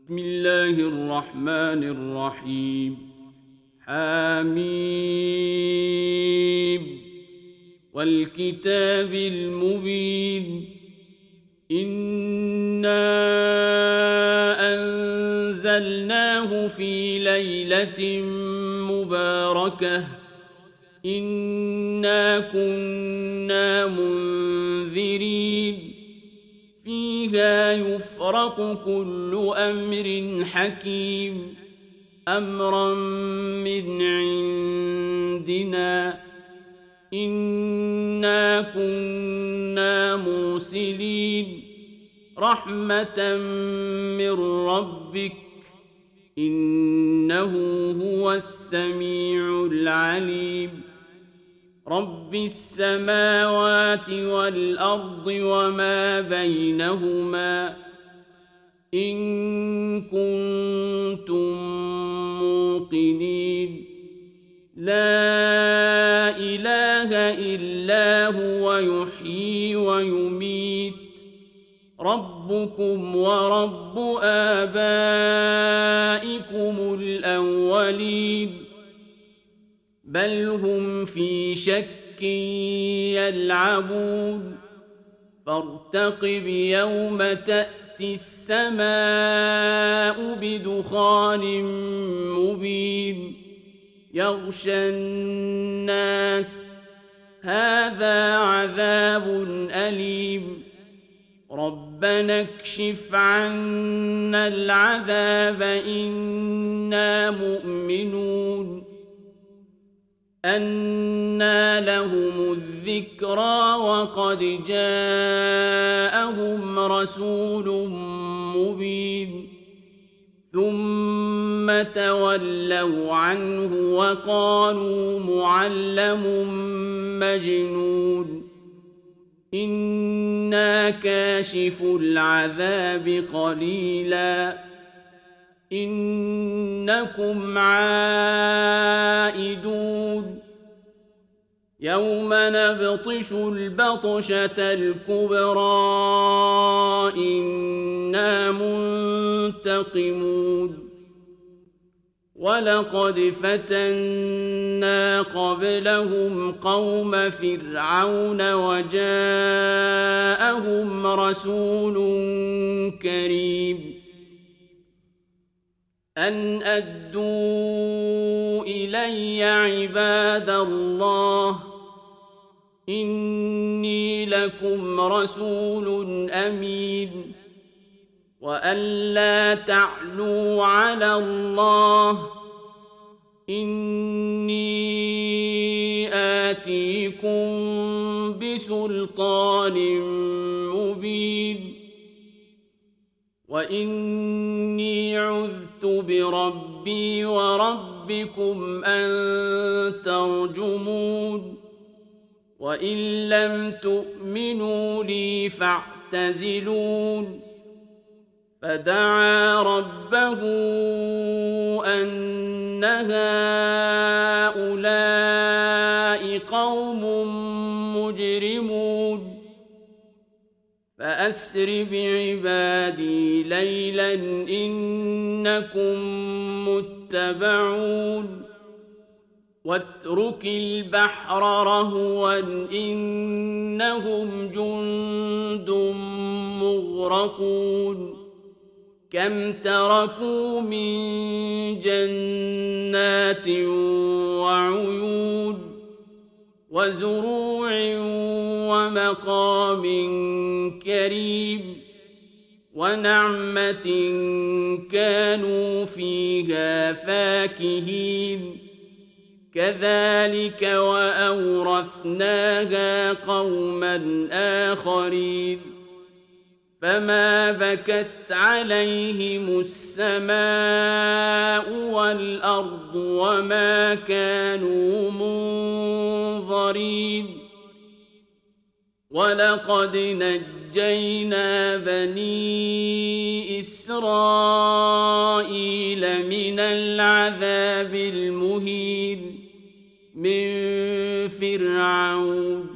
بسم الله الرحمن الرحيم. حميم والكتاب المبين. إنا أنزلناه في ليلة مباركة إنا كنا منذرين فيها يفرق كل أمر حكيم أمرا من عندنا إنا كنا مرسلين رحمة من ربك إنه هو السميع العليم. رب السماوات والأرض وما بينهما إن كنتم موقنين. لا إله إلا هو يحيي ويميت ربكم ورب آبائكم الأولين بل هم في شك يلعبون فارتقب يوم تأتي السماء بدخان مبين يغشى الناس هذا عذاب أليم ربنا اكشف عنا العذاب إنا مؤمنون. أنى لهم الذكرى وقد جاءهم رسول مبين ثم تولوا عنه وقالوا معلم مجنون إنا كاشف العذاب قليلا إنكم عائدون يوم نبطش البطشة الكبرى إنا منتقمون ولقد فتنا قبلهم قوم فرعون وجاءهم رسول كريم أن أدوا إلي عباد الله إني لكم رسول أمين وأن لا تعلوا على الله إني آتيكم بسلطان مبين وإني عذت بربي وربكم أن ترجمون وإن لم تؤمنوا لي فاعتزلون فدعا ربه أن هؤلاء قوم مجرمون فأسر بعبادي ليلا إنكم متبعون واترك البحر رهوا إنهم جند مغرقون كم تركوا من جنات وعيون وزروع ومقام كريم ونعمة كانوا فيها فاكهين كذلك وأورثناها قوما آخرين فما بكت عليهم السماء والأرض وما كانوا منظرين ولقد نجينا بني إسرائيل من العذاب المهين من فرعون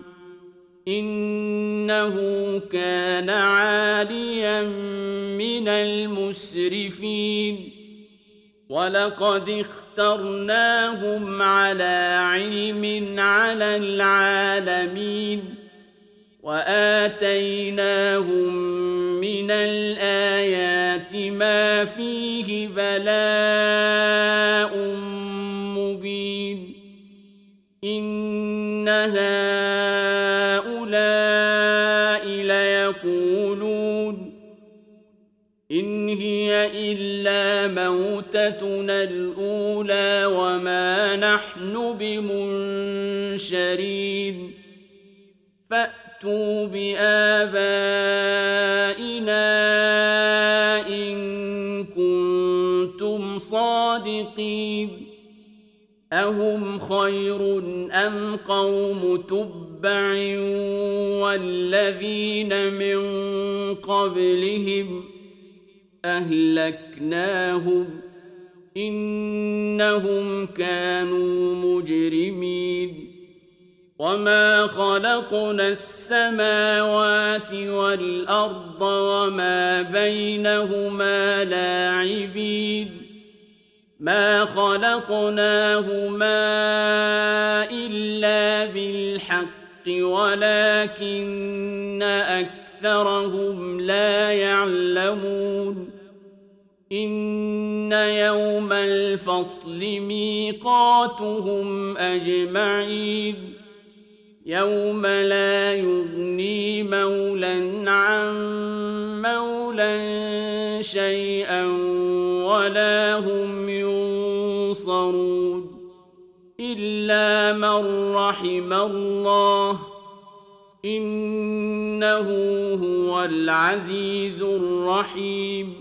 إنه كان عاليا من المسرفين المسرفين ولقد اخترناهم على علم على العالمين وآتيناهم من الآيات ما فيه بلاء مبين إن هؤلاء ليقولون إن هي إلا موتتنا الأولى وما نحن بمنشرين فأتوا بآبائنا إن كنتم صادقين أهم خير أم قوم تبع والذين من قبلهم أهلكناهم إنهم كانوا مجرمين وما خلقنا السماوات والأرض وما بينهما لاعبين ما خلقناهما إلا بالحق ولكن أكثرهم لا يعلمون إن يوم الفصل ميقاتهم أجمعين يوم لا يغني مولى عن مولى شيئا ولا هم ينصرون إلا من رحم الله إنه هو العزيز الرحيم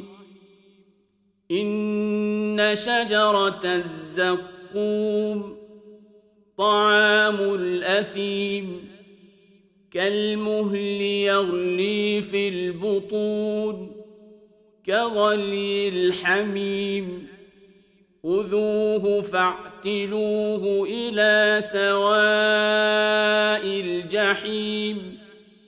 إن شجرة الزقوم طعام الأثيم كالمهل يغلي في البطون كغلي الحميم خذوه فاعتلوه إلى سواء الجحيم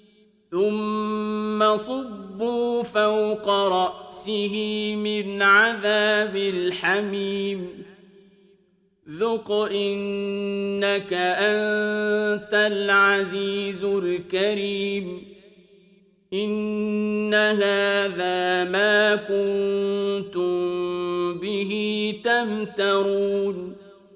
ثم صبوا فوق رأسه من عذاب الحميم ذق إنك أنت العزيز الكريم إن هذا ما كنتم به تمترون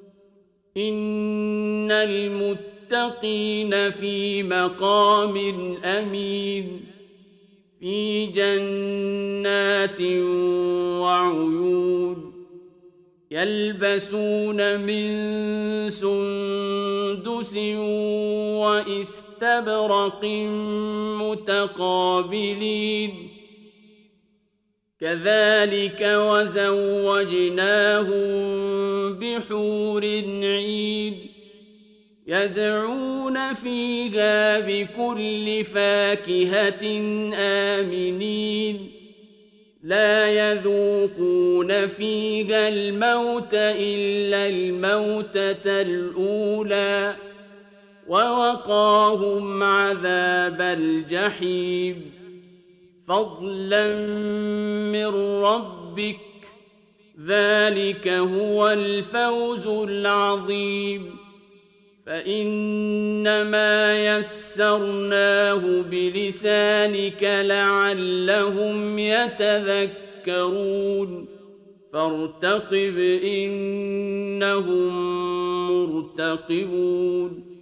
إن المتقين في مقام أمين في جنات وعيون يلبسون من سندس واستبرق متقابلين كذلك وزوجناهم بحور عين يدعون فيها بكل فاكهة آمنين لا يذوقون فيها الموت إلا الموتة الأولى ووقاهم عذاب الجحيم فضلا من ربك ذلك هو الفوز العظيم فإنما يسرناه بلسانك لعلهم يتذكرون فارتقب إنهم مرتقبون